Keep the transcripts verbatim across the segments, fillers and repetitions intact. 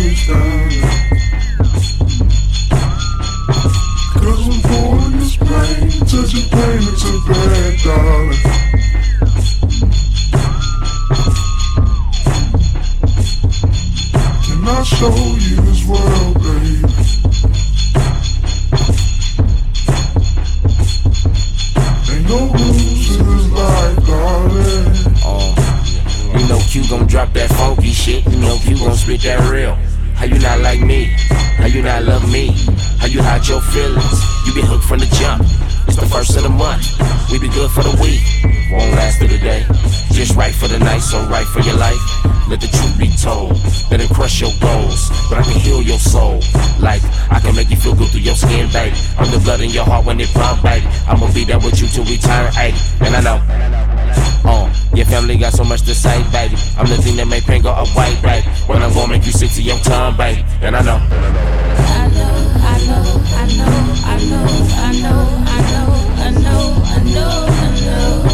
face down. Cause I'm born this pain, touching pain into bad, darling. Can I show you this world, baby? Ain't no rules to this life, darling. Oh, you know Q gon' drop that funky shit. You know Q gon' spit that real. How you not like me? How you not love me? How you hide your feelings? You been hooked from the jump. It's the first of the month. We be good for the week. Won't last through the day. Just right for the night, so right for your life. Let the truth be told. Let it crush your goals, but I can heal your soul. Like I can make you feel good through your skin, baby. I'm the blood in your heart when it pump, baby. I'ma be there with you till we turn eighty. And I know. Uh, your family got so much to say, baby. I'm the thing that make pain go away, baby. When I'm gonna make you sick to your tongue, baby. And I know. I know, I know, I know, I know, I know, I know, I know, I know, I know.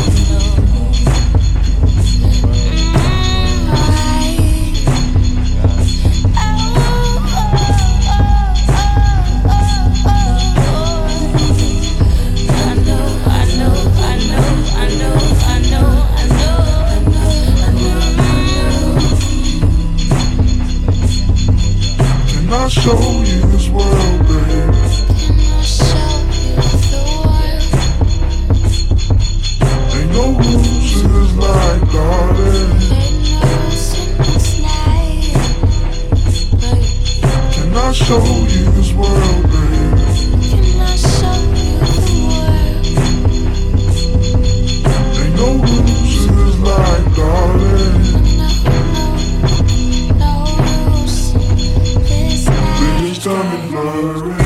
Can I show you this world, baby? Can I show you the world? Ain't no rules to this life, darling. Ain't no rules in this life, baby. Can I show you this world, baby? Can I show you the world? Ain't no rules to this life, darling. Stomach blurry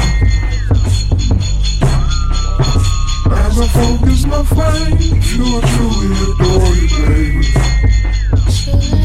as I focus my flame, sure truly adore you, baby.